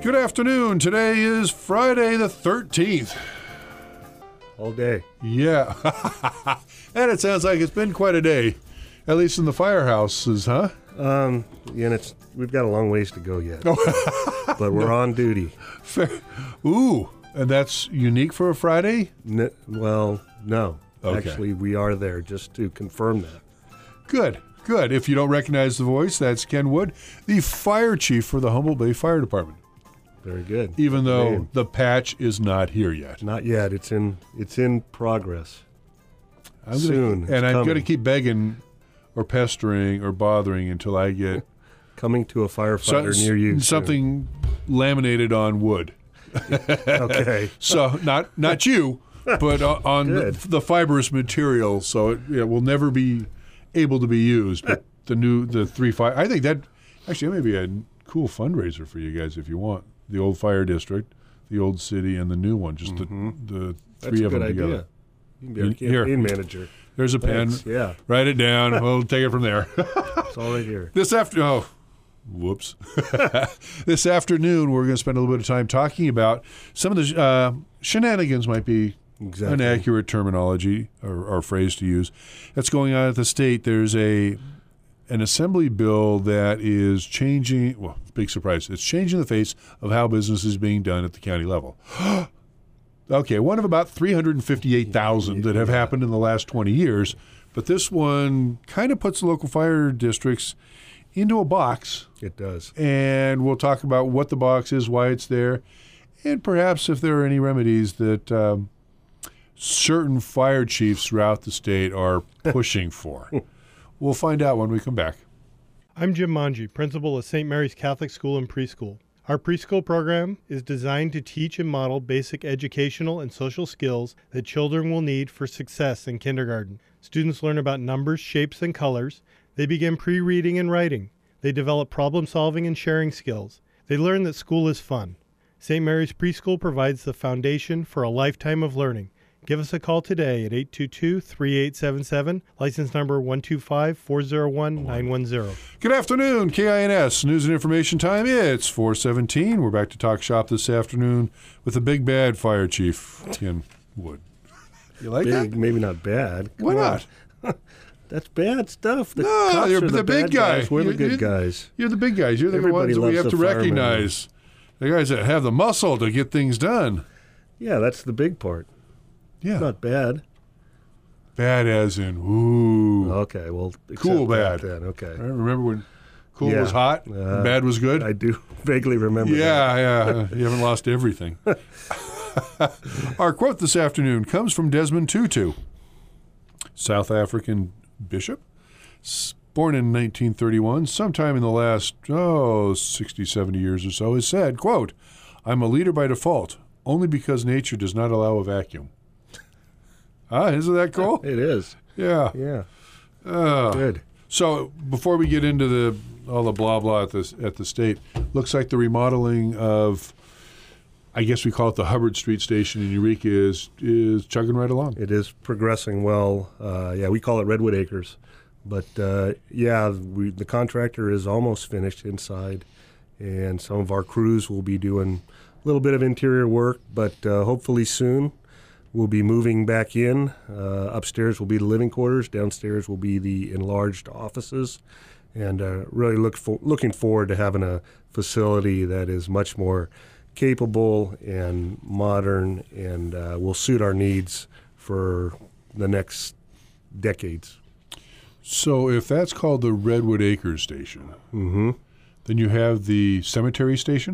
Good afternoon. Today is Friday the 13th. All day. Yeah. And it sounds like it's been quite a day, at least in the firehouses, huh? Yeah, and we've got a long ways to go yet. But we're on duty. Fair. Ooh, and that's unique for a Friday? No. Okay. Actually, we are there just to confirm that. Good. If you don't recognize the voice, that's Ken Wood, the fire chief for the Humboldt Bay Fire Department. Very good. Even though the patch is not here yet. Not yet. It's in progress. I'm Soon. I'm going to keep begging or pestering or bothering until I get coming to a firefighter near you. Something soon. Laminated on wood. Okay. So not you, but on the fibrous material. So it will never be able to be used. But the 3 fire. I think that may be a cool fundraiser for you guys if you want. The old fire district, the old city, and the new one. Just the three of them together. You can be our campaign manager. There's a pen. Yeah. Write it down. We'll take it from there. It's all right here. This afternoon, we're going to spend a little bit of time talking about some of the shenanigans might be an accurate terminology or phrase to use. That's going on at the state. There's an assembly bill that is changing, well, big surprise, it's changing the face of how business is being done at the county level. Okay, one of about 358,000 that have happened in the last 20 years, but this one kind of puts the local fire districts into a box. It does. And we'll talk about what the box is, why it's there, and perhaps if there are any remedies that certain fire chiefs throughout the state are pushing for. We'll find out when we come back. I'm Jim Manji, principal of St. Mary's Catholic School and Preschool. Our preschool program is designed to teach and model basic educational and social skills that children will need for success in kindergarten. Students learn about numbers, shapes, and colors. They begin pre-reading and writing. They develop problem-solving and sharing skills. They learn that school is fun. St. Mary's Preschool provides the foundation for a lifetime of learning. Give us a call today at 822-3877, license number 125-401-910. Good afternoon, KINS News and Information Time. It's 4:17. We're back to talk shop this afternoon with the big bad fire chief, Ken Wood. You like big, that? Maybe not bad. Why not? That's bad stuff. You're the big guy. We're the good guys. You're the big guys. You're the ones that we have to recognize. The guys that have the muscle to get things done. Yeah, that's the big part. Yeah. Not bad. Bad as in, ooh. Okay, well, cool bad. Then. Okay. I remember when cool was hot and bad was good? I do vaguely remember that. Yeah. You haven't lost everything. Our quote this afternoon comes from Desmond Tutu, South African bishop, born in 1931, sometime in the last, 60, 70 years or so, has said, quote, "I'm a leader by default, only because nature does not allow a vacuum." Isn't that cool? It is. Yeah. Yeah. Good. So before we get into all the blah blah at the state, looks like the remodeling of, I guess we call it the Hubbard Street Station in Eureka is chugging right along. It is progressing well. We call it Redwood Acres, but the contractor is almost finished inside, and some of our crews will be doing a little bit of interior work, but hopefully soon. We'll be moving back in. Upstairs will be the living quarters. Downstairs will be the enlarged offices. And really looking forward to having a facility that is much more capable and modern and will suit our needs for the next decades. So if that's called the Redwood Acres Station, then you have the cemetery station?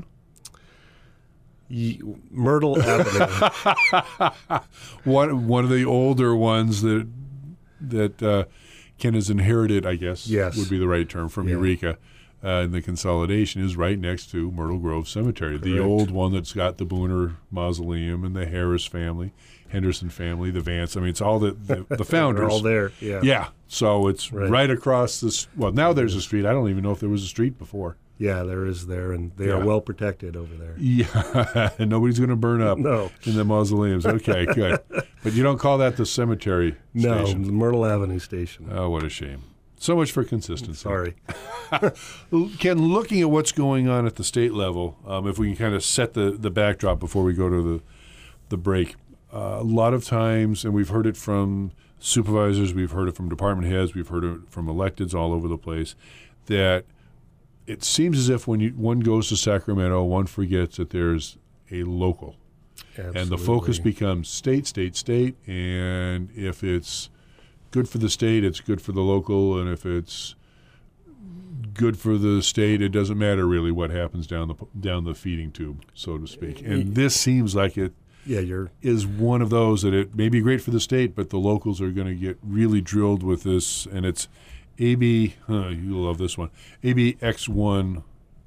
Myrtle Avenue. One of the older ones that Ken has inherited, I guess, would be the right term, from Eureka. And the consolidation is right next to Myrtle Grove Cemetery, correct. The old one that's got the Booner Mausoleum and the Harris family, Henderson family, the Vance. I mean, it's all the founders. They're all there, yeah. Yeah, so it's right across this. Well, now there's a street. I don't even know if there was a street before. Yeah, there is there, and they are well protected over there. Yeah, and nobody's going to burn up in the mausoleums. Okay, good. But you don't call that the cemetery station? No, the Myrtle Avenue station. Oh, what a shame. So much for consistency. Sorry. Ken, looking at what's going on at the state level, if we can kind of set the backdrop before we go to the break, a lot of times, and we've heard it from supervisors, we've heard it from department heads, we've heard it from electeds all over the place, that it seems as if when one goes to Sacramento, one forgets that there's a local. Absolutely. And the focus becomes state, and if it's good for the state, it's good for the local, and if it's good for the state, it doesn't matter really what happens down the feeding tube, so to speak. And this seems like it is one of those that it may be great for the state, but the locals are going to get really drilled with this, and it's AB, you'll love this one, AB X1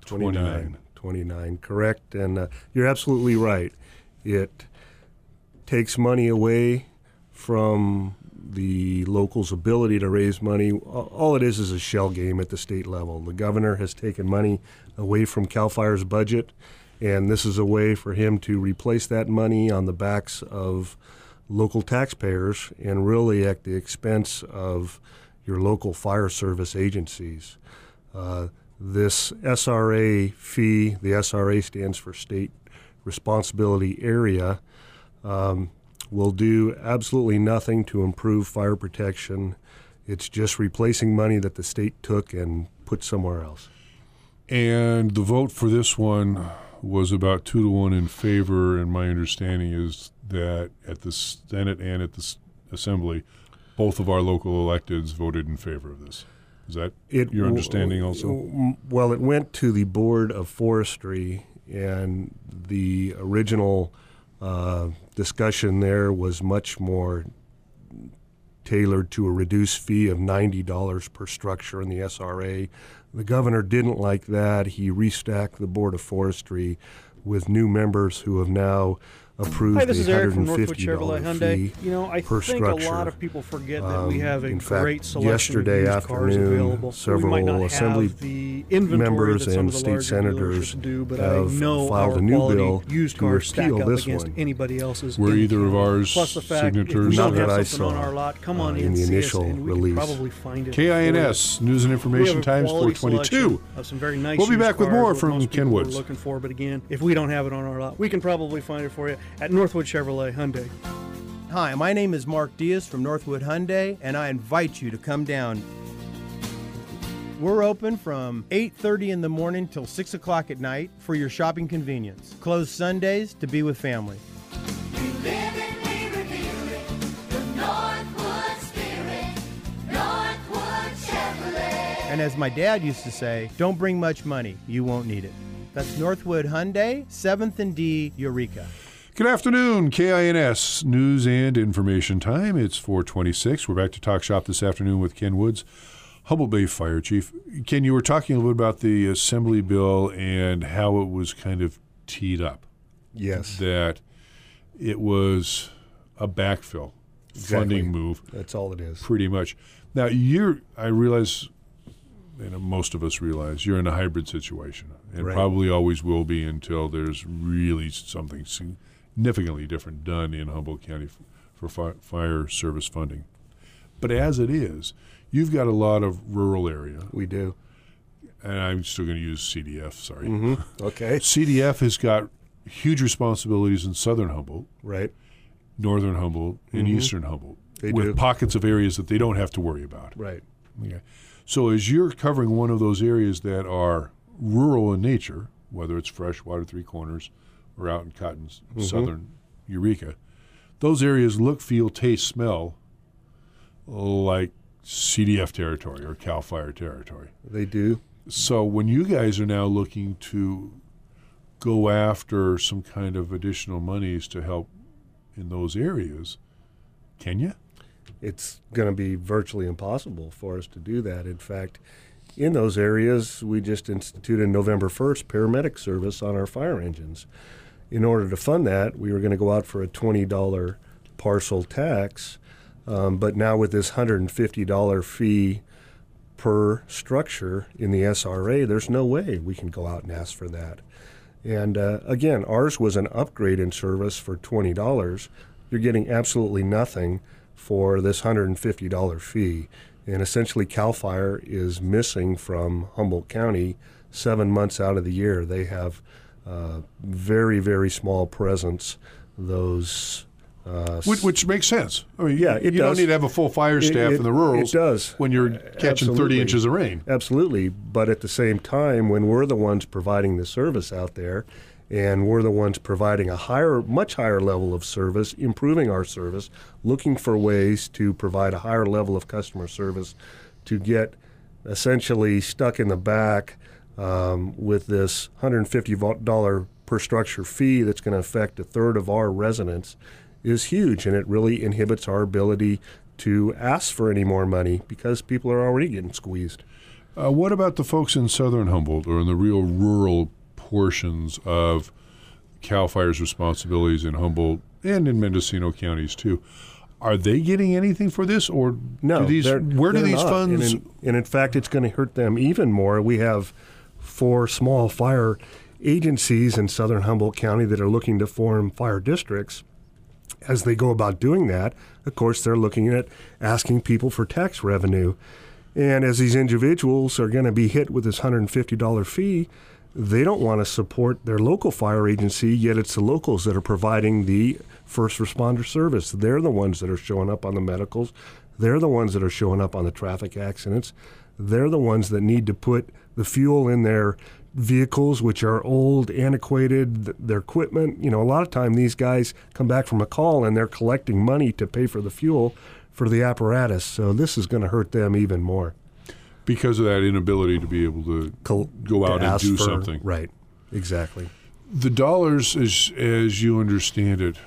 29. Correct, and you're absolutely right. It takes money away from the locals' ability to raise money. All it is a shell game at the state level. The governor has taken money away from CAL FIRE's budget, and this is a way for him to replace that money on the backs of local taxpayers and really at the expense of your local fire service agencies. This SRA fee, the SRA stands for State Responsibility Area, will do absolutely nothing to improve fire protection. It's just replacing money that the state took and put somewhere else. And the vote for this one was about 2-1 in favor, and my understanding is that at the Senate and at the Assembly, both of our local electeds voted in favor of this. Is that your understanding also? Well, it went to the Board of Forestry, and the original discussion there was much more tailored to a reduced fee of $90 per structure in the SRA. The governor didn't like that. He restacked the Board of Forestry with new members who have now approved this is the Eric from Northwood $150 Chevrolet Hyundai. fee I per think structure. a lot of people forget that we have a In great fact, selection of yesterday used cars afternoon, available. several we might not Assembly have the inventory members that some and of the state larger senators dealerships do, but I have know filed our a new quality bill used to cars stack repeal up this against one. anybody else's. Were in either of Canada. ours Plus the fact, signators? if we Not don't have that I something on saw, our lot, come on in the see us, initial and we release. can probably find it. KINS, News and We Information have a Times quality 422. selection of some very nice We'll be used back with cars, more what from most Ken people Woods. are looking for, but again, if we don't have it on our lot, we can probably find it for you at Northwood Chevrolet Hyundai. Hi, my name is Mark Diaz from Northwood Hyundai, and I invite you to come down. We're open from 8:30 in the morning till 6 o'clock at night for your shopping convenience. Closed Sundays to be with family. We live it, we reveal it, the Northwood spirit, Northwood Chevrolet. And as my dad used to say, don't bring much money, you won't need it. That's Northwood Hyundai, 7th and D, Eureka. Good afternoon, KINS, News and Information Time. It's 4:26. We're back to Talk Shop this afternoon with Ken Woods, Humboldt Bay Fire Chief. Ken, you were talking a little bit about the Assembly bill and how it was kind of teed up. Yes. That it was a backfill funding move. That's all it is. Pretty much. Now, I realize, and most of us realize, you're in a hybrid situation, and Right. probably always will be until there's really something significantly different done in Humboldt County for fire service funding. But as it is, you've got a lot of rural area, We do. and I'm still going to use CDF, sorry. Okay. CDF has got huge responsibilities in southern Humboldt, Right. northern Humboldt, and eastern Humboldt, They with do. pockets of areas that they don't have to worry about. Right. Okay. So as you're covering one of those areas that are rural in nature, whether it's Freshwater, Three Corners, or out in Cotton's southern Eureka, those areas look, feel, taste, smell like CDF territory or CAL FIRE territory. They do. So when you guys are now looking to go after some kind of additional monies to help in those areas, can you? It's going to be virtually impossible for us to do that. In fact, in those areas, we just instituted November 1st paramedic service on our fire engines. In order to fund that, we were going to go out for a $20 parcel tax, but now with this $150 fee per structure in the SRA, there's no way we can go out and ask for that. And again, ours was an upgrade in service for $20. You're getting absolutely nothing for this $150 fee. And essentially, CAL FIRE is missing from Humboldt County 7 months out of the year. They have very, very small presence. Those which makes sense. I mean, yeah, you don't need to have a full fire staff in the rurals. It does. When you're catching 30 inches of rain. Absolutely. But at the same time, when we're the ones providing the service out there, and we're the ones providing a much higher level of service, improving our service, looking for ways to provide a higher level of customer service, to get essentially stuck in the back with this $150 per structure fee that's going to affect a third of our residents is huge, and it really inhibits our ability to ask for any more money because people are already getting squeezed. What about the folks in southern Humboldt or in the real rural portions of CAL FIRE's responsibilities in Humboldt and in Mendocino counties too? Are they getting anything for this, or no? Where do these not. funds? And in fact, it's going to hurt them even more. We have 4 small fire agencies in southern Humboldt County that are looking to form fire districts. As they go about doing that, of course, they're looking at asking people for tax revenue. And as these individuals are going to be hit with this $150 fee, they don't want to support their local fire agency, yet it's the locals that are providing the first responder service. They're the ones that are showing up on the medicals. They're the ones that are showing up on the traffic accidents. They're the ones that need to put the fuel in their vehicles, which are old, antiquated, their equipment. A lot of time these guys come back from a call and they're collecting money to pay for the fuel for the apparatus. So this is going to hurt them even more. Because of that inability to be able to go out and do something. Right, exactly. The dollars, as you understand it,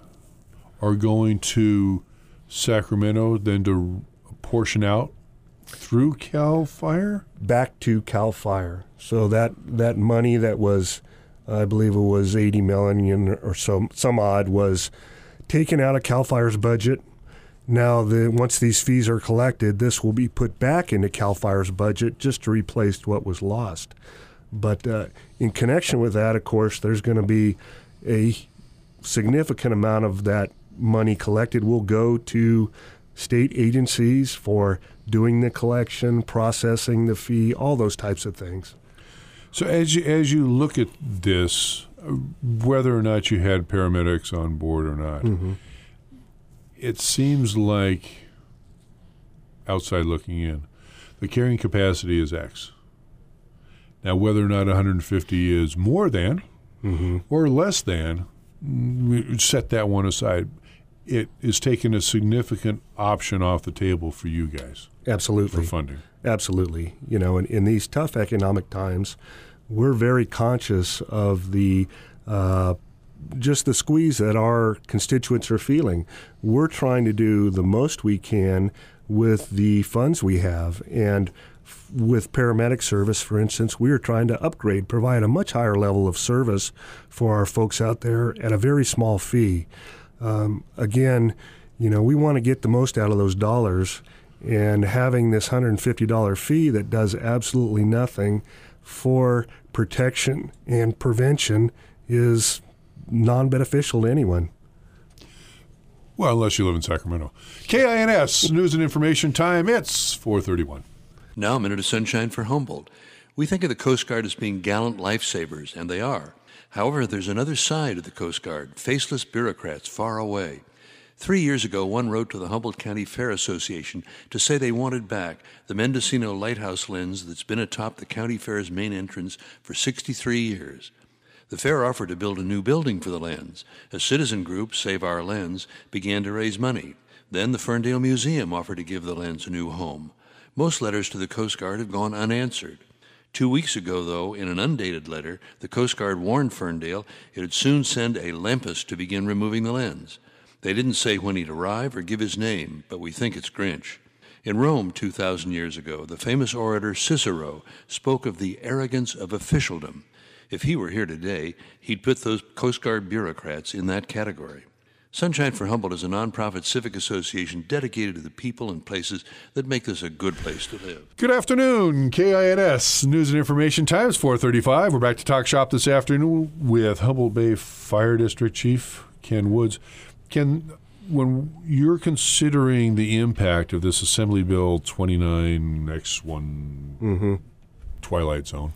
are going to Sacramento, then to portion out through CAL FIRE? Back to CAL FIRE. So that money that was, I believe it was $80 million or so, some odd, was taken out of CAL FIRE's budget. Now, once these fees are collected, this will be put back into CAL FIRE's budget just to replace what was lost. But in connection with that, of course, there's going to be a significant amount of that money collected will go to state agencies for doing the collection, processing the fee, all those types of things. So as you look at this, whether or not you had paramedics on board or not, it seems like, outside looking in, the carrying capacity is X. Now, whether or not 150 is more than or less than, set that one aside. It is taking a significant option off the table for you guys. Absolutely. For funding. Absolutely. In these tough economic times, we're very conscious of the just the squeeze that our constituents are feeling. We're trying to do the most we can with the funds we have. And with paramedic service, for instance, we are trying to provide a much higher level of service for our folks out there at a very small fee. Again, we want to get the most out of those dollars, and having this $150 fee that does absolutely nothing for protection and prevention is non-beneficial to anyone. Well, unless you live in Sacramento. KINS, News and Information Time, it's 4:31. Now a minute of sunshine for Humboldt. We think of the Coast Guard as being gallant lifesavers, and they are. However, there's another side of the Coast Guard, faceless bureaucrats far away. 3 years ago, one wrote to the Humboldt County Fair Association to say they wanted back the Mendocino Lighthouse lens that's been atop the county fair's main entrance for 63 years. The fair offered to build a new building for the lens. A citizen group, Save Our Lens, began to raise money. Then the Ferndale Museum offered to give the lens a new home. Most letters to the Coast Guard have gone unanswered. 2 weeks ago, though, in an undated letter, the Coast Guard warned Ferndale it would soon send a Lampus to begin removing the lens. They didn't say when he'd arrive or give his name, but we think it's Grinch. In Rome 2,000 years ago, the famous orator Cicero spoke of the arrogance of officialdom. If he were here today, he'd put those Coast Guard bureaucrats in that category. Sunshine for Humboldt is a nonprofit civic association dedicated to the people and places that make this a good place to live. Good afternoon, KINS News and Information Times, 4:35. We're back to Talk Shop this afternoon with Humboldt Bay Fire District Chief Ken Woods. Ken, when you're considering the impact of this Assembly Bill 29X1 Twilight Zone,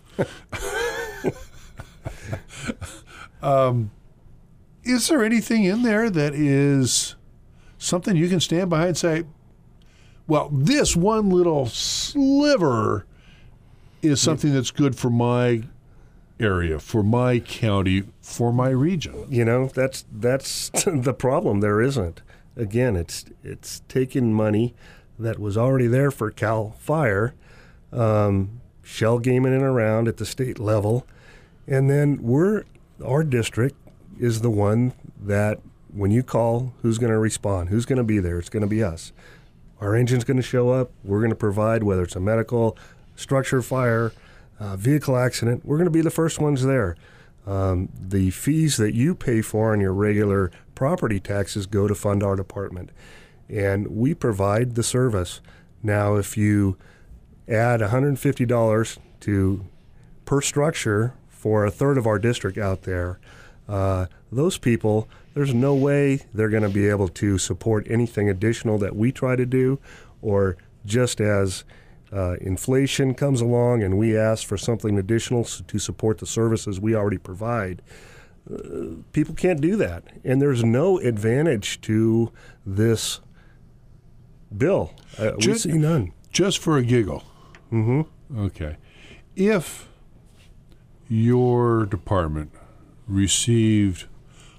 is there anything in there that is something you can stand behind and say, well, this one little sliver is something that's good for my area, for my county, for my region? You know, that's the problem. There isn't. Again, it's taking money that was already there for CAL FIRE, shell gaming it around at the state level, and then our district is the one that when you call, who's going to respond? Who's going to be there? It's going to be us. Our engine's going to show up. We're going to provide, whether it's a medical, structure fire, vehicle accident, we're going to be the first ones there. The fees that you pay for on your regular property taxes go to fund our department, and we provide the service. Now, if you add $150 per structure for a third of our district out there, those people, there's no way they're going to be able to support anything additional that we try to do, or just as inflation comes along and we ask for something additional to support the services we already provide. People can't do that, and there's no advantage to this bill. We see none. Just for a giggle. Mm-hmm. Okay. If your department received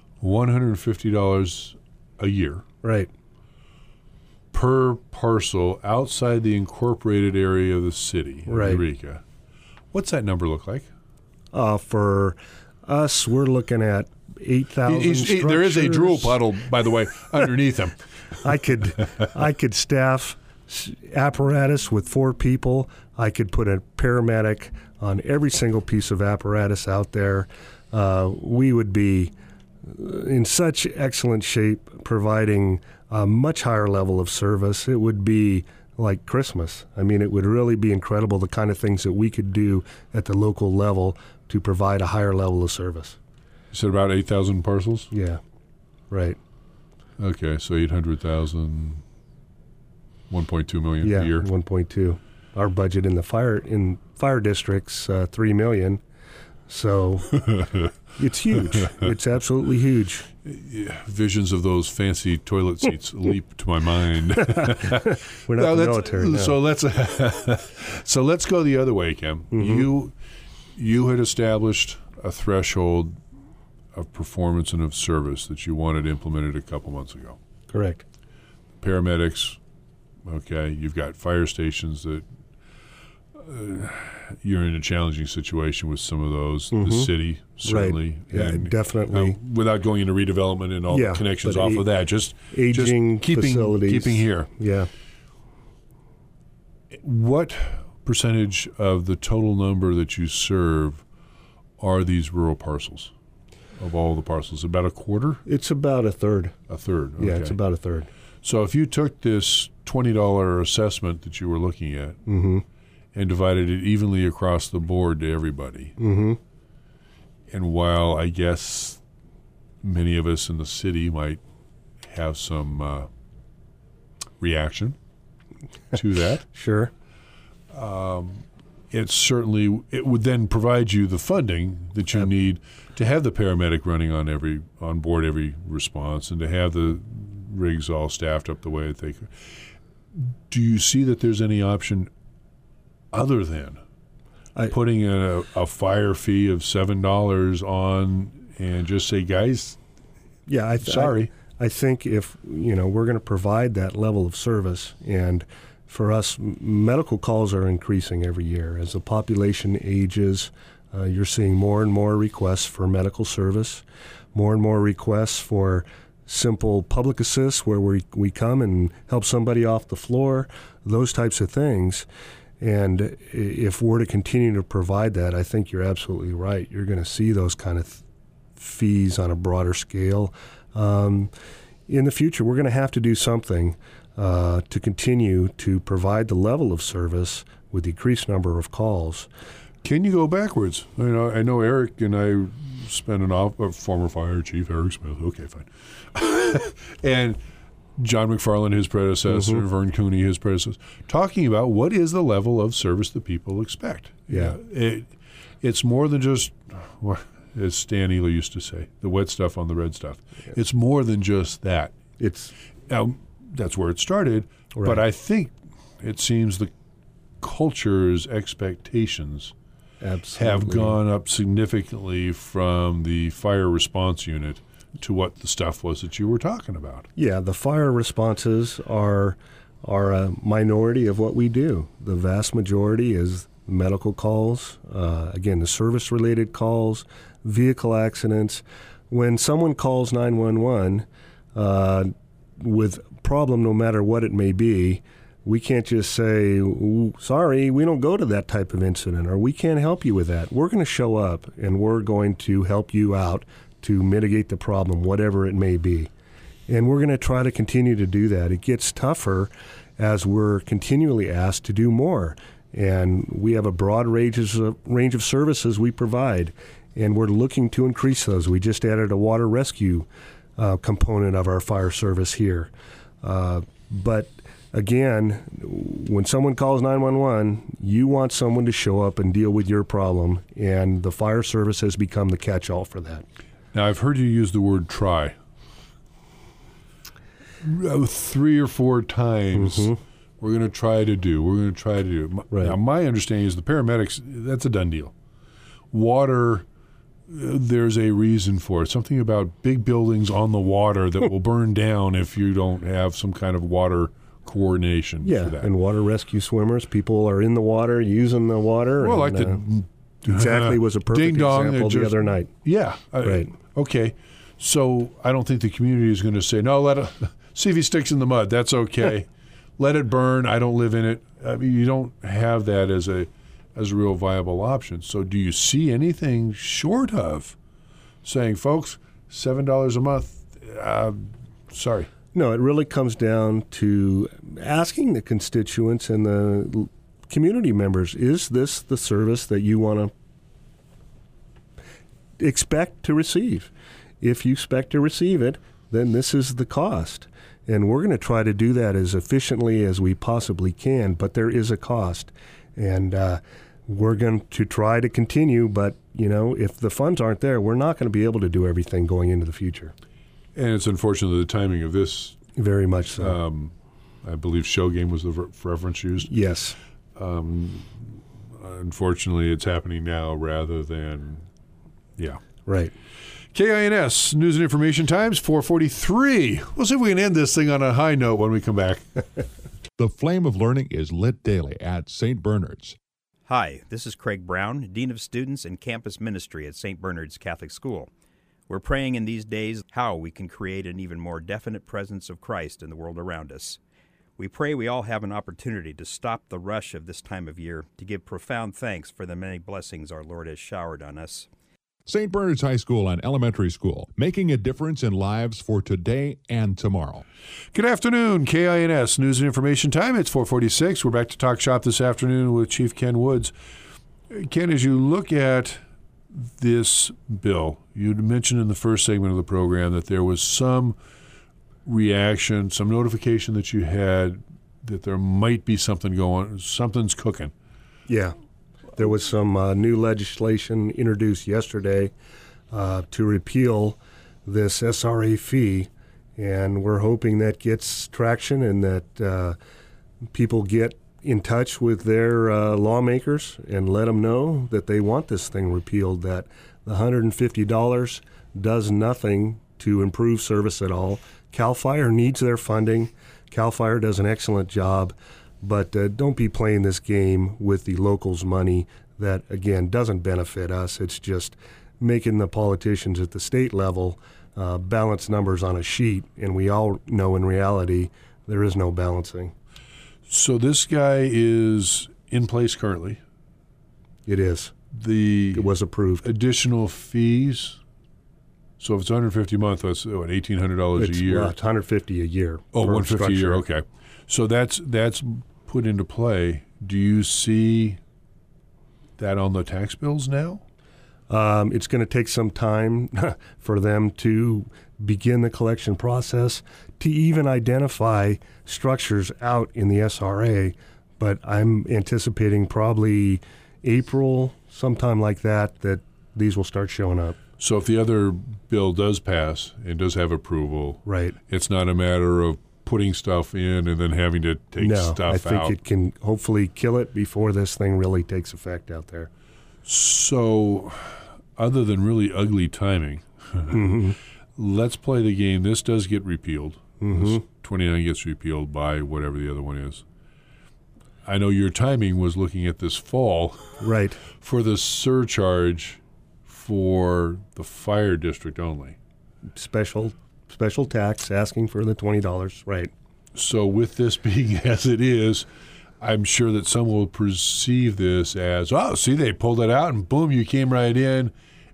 $150 a year, right, per parcel outside the incorporated area of the city of right, Eureka, what's that number look like? For us, we're looking at 8,000 structures. There is a drool puddle, by the way, underneath him. I could staff apparatus with 4 people. I could put a paramedic on every single piece of apparatus out there. We would be in such excellent shape, providing a much higher level of service. It would be like Christmas. I mean, it would really be incredible, the kind of things that we could do at the local level to provide a higher level of service. You said about 8,000 parcels? Yeah, right. Okay, so 800,000, 1.2 million a year. 1.2. Our budget in the fire districts, $3 million. So it's huge. It's absolutely huge. Yeah, visions of those fancy toilet seats leap to my mind. We're not the military. No. So let's go the other way, Kim. Mm-hmm. You had established a threshold of performance and of service that you wanted implemented a couple months ago. Correct. Paramedics, okay. You've got fire stations that you're in a challenging situation with some of those. The city, certainly. Right. Yeah, and, definitely. Without going into redevelopment and all the connections off of that, just aging facilities. Keeping here. Yeah. What percentage of the total number that you serve are these rural parcels? Of all the parcels, about a quarter? It's about a third. A third. Okay. Yeah, it's about a third. So if you took this $20 assessment that you were looking at and divided it evenly across the board to everybody, and while I guess many of us in the city might have some reaction to that, sure, it would then provide you the funding that you need to have the paramedic running on board every response, and to have the rigs all staffed up the way that they could. Do you see that there's any option other than putting a fire fee of $7 on and just say, guys, sorry. I think if we're going to provide that level of service, and for us, medical calls are increasing every year. As the population ages, you're seeing more and more requests for medical service, more and more requests for simple public assist where we come and help somebody off the floor, those types of things. And if we're to continue to provide that, I think you're absolutely right. You're going to see those kind of fees on a broader scale. In the future, we're going to have to do something to continue to provide the level of service with decreased number of calls. Can you go backwards? I know Eric and I spent former fire chief Eric Smith. Okay, fine. And John McFarland, his predecessor, Vern Cooney, his predecessor, talking about what is the level of service that people expect. Yeah. It's more than just, as Stan Ely used to say, the wet stuff on the red stuff. Yeah. It's more than just that. Now, that's where it started, but I think it seems the culture's expectations have gone up significantly from the fire response unit to what the stuff was that you were talking about. Yeah, the fire responses are a minority of what we do. The vast majority is medical calls, again, the service-related calls, vehicle accidents. When someone calls 911 with a problem, no matter what it may be, we can't just say, sorry, we don't go to that type of incident, or we can't help you with that. We're going to show up, and we're going to help you out to mitigate the problem, whatever it may be. And we're going to try to continue to do that. It gets tougher as we're continually asked to do more. And we have a broad range of services we provide, and we're looking to increase those. We just added a water rescue component of our fire service here. But again, when someone calls 911, you want someone to show up and deal with your problem, and the fire service has become the catch-all for that. Now, I've heard you use the word try 3 or 4 times. We're going to try to do. Now, my understanding is the paramedics, that's a done deal. Water, there's a reason for it. Something about big buildings on the water that will burn down if you don't have some kind of water coordination for that. And water rescue swimmers, people are in the water, using the water. Well, and, like the exactly was a perfect example the other night. Yeah. Right. Okay. So I don't think the community is going to say, no, see if he sticks in the mud. That's okay. Let it burn. I don't live in it. I mean, you don't have that as a real viable option. So do you see anything short of saying, folks, $7 a month, sorry. No, it really comes down to asking the constituents and the community members, is this the service that you want to expect to receive? If you expect to receive it, then this is the cost. And we're going to try to do that as efficiently as we possibly can, but there is a cost. And we're going to try to continue, but, if the funds aren't there, we're not going to be able to do everything going into the future. And it's unfortunately the timing of this. Very much so. I believe show game was the reference used. Yes. Unfortunately, it's happening now rather than, Right. KINS, News and Information Times, 4:43. We'll see if we can end this thing on a high note when we come back. The flame of learning is lit daily at St. Bernard's. Hi, this is Craig Brown, Dean of Students and Campus Ministry at St. Bernard's Catholic School. We're praying in these days how we can create an even more definite presence of Christ in the world around us. We pray we all have an opportunity to stop the rush of this time of year, to give profound thanks for the many blessings our Lord has showered on us. St. Bernard's High School and Elementary School, making a difference in lives for today and tomorrow. Good afternoon, KINS, News and Information Time. It's 4:46. We're back to Talk Shop this afternoon with Chief Ken Woods. Ken, as you look at this bill, you mentioned in the first segment of the program that there was some reaction, some notification that you had that there might be something's cooking. Yeah. There was some new legislation introduced yesterday to repeal this SRA fee, and we're hoping that gets traction and that people get in touch with their lawmakers and let them know that they want this thing repealed, that the $150 does nothing to improve service at all. CAL FIRE needs their funding. CAL FIRE does an excellent job. But don't be playing this game with the locals' money that, again, doesn't benefit us. It's just making the politicians at the state level balance numbers on a sheet, and we all know in reality there is no balancing. So this guy is in place currently. It is. It was approved. Additional fees. So if it's $150 a month, that's what, $1,800 a year? It's $150 a year. Oh, $150 a year. Okay. So that's put into play. Do you see that on the tax bills now? It's going to take some time for them to begin the collection process, to even identify structures out in the SRA. But I'm anticipating probably April, sometime like that these will start showing up. So if the other bill does pass and does have approval, right, it's not a matter of putting stuff in and then having to take stuff out. I think it can hopefully kill it before this thing really takes effect out there. So, other than really ugly timing, let's play the game. This does get repealed. This 29 gets repealed by whatever the other one is. I know your timing was looking at this fall, right, for the surcharge for the fire district only. Special tax, asking for the $20, right. So with this being as it is, I'm sure that some will perceive this as, oh, see, they pulled it out and boom, you came right in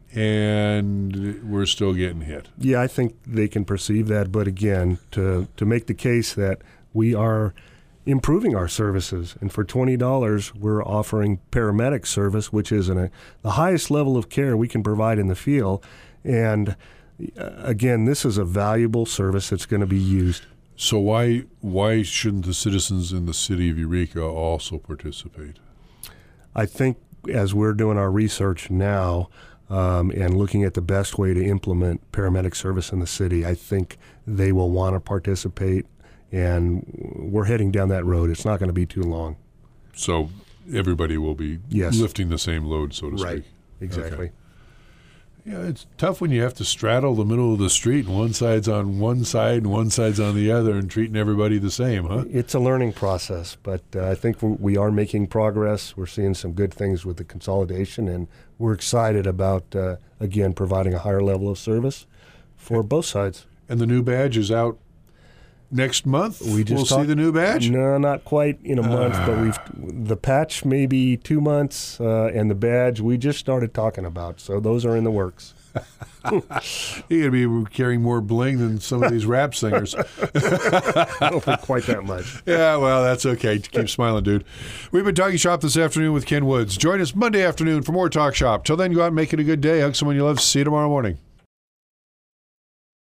and we're still getting hit. Yeah, I think they can perceive that, but again, to make the case that we are improving our services, and for $20 we're offering paramedic service, which is the highest level of care we can provide in the field, and again, this is a valuable service that's going to be used. So why shouldn't the citizens in the city of Eureka also participate? I think as we're doing our research now and looking at the best way to implement paramedic service in the city, I think they will want to participate, and we're heading down that road. It's not going to be too long. So everybody will be lifting the same load, so to speak. Right, exactly. Okay. Yeah, it's tough when you have to straddle the middle of the street and one side's on one side and one side's on the other and treating everybody the same, huh? It's a learning process, but I think we are making progress. We're seeing some good things with the consolidation, and we're excited about, again, providing a higher level of service for both sides. And the new badge is out next month? We'll see the new badge? No, not quite in a month, but the patch maybe 2 months, and the badge we just started talking about. So those are in the works. You're going to be carrying more bling than some of these rap singers. I don't think quite that much. Yeah, well, that's okay. Keep smiling, dude. We've been Talking Shop this afternoon with Ken Woods. Join us Monday afternoon for more Talk Shop. Till then, go out and make it a good day. Hug someone you love. See you tomorrow morning.